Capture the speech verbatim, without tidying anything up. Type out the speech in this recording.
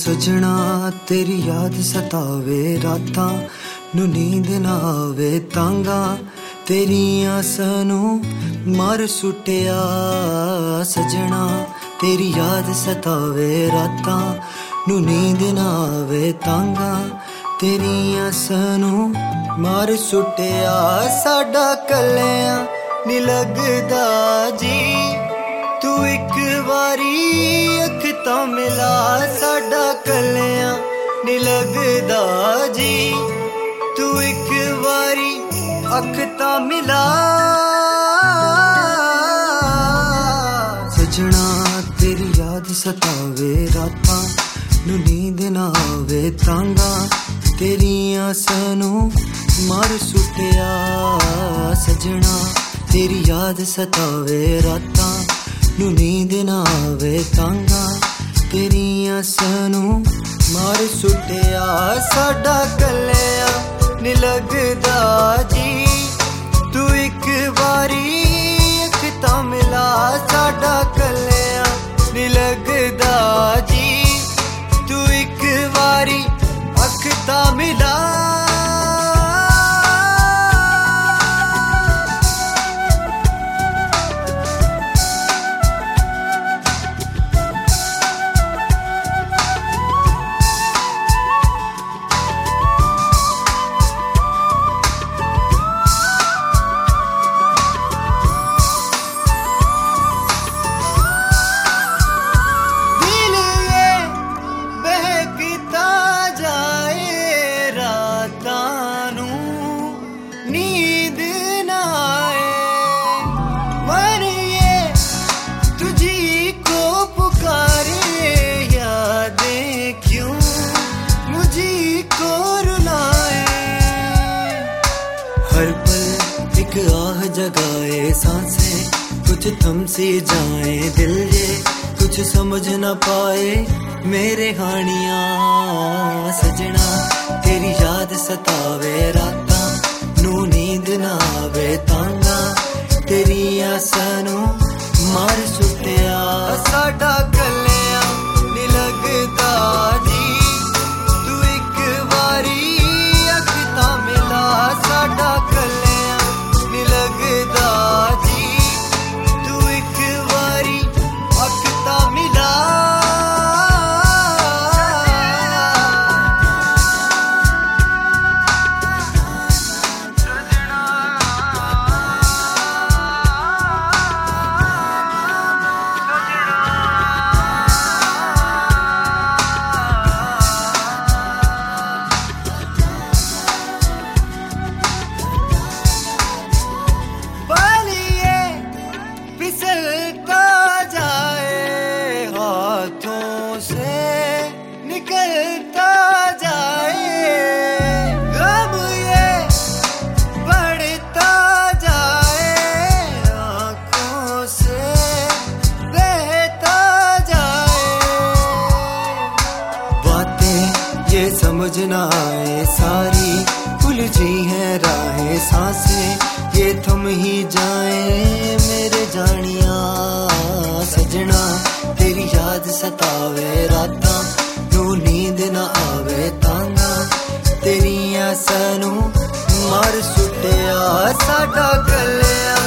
सजना तेरी याद सतावे रातां नू नींद ना आवे तांगा तेरियां सानू मार सुटिया सजना तेरी याद सतावे रातां नू नींद ना आवे तांगा तेरियां सानू मार सुटिया साडा कलियां नी लगदा जी तू एक वारी अख तां मिला साडा कलियां नी लगदा जी तू एक वारी अख तां मिला सजना तेरी याद सतावे रातां नू नींद ना आवे तांगा तेरियां सानू मार सुटिया सजना तेरी याद सतावे रातां नू नींद ना आवे तांगा तेरियां सानू मार सुटिया साडा कलियां नी लगदा जी तू एक वारी अख तां मिला साडा कलियां नी लगदा जी तू एक वारी अख तां मिला नींद ना आए मरिए तुझी को पुकारे यादें क्यों मुझी को रुलाए हर पल एक आह जगाए सांसें कुछ थम सी जाए दिल ये कुछ समझ ना पाए मेरे हानियां सजना तेरी याद सतावे रातां नू नींद ना आवे तांगा तेरियां सानू मार सुटिया साडा कलियां नी लगदा जी तू एक वारी अख तां मिला साडा कलियां नी लगदा जी तू एक वारी अख तां मिला फिसलता जाए हाथों से निकलता जाए गम ये बढ़ता जाए आँखों से बहता जाए बातें ये समझ ना आए सारी उलझी हैं राहें सांसें ये थम ही जाए मेरे जानिया सजना तेरी याद सतावे रातां नू नींद ना आवे तांगा तेरियां सानू मार सुटिया साडा कलियां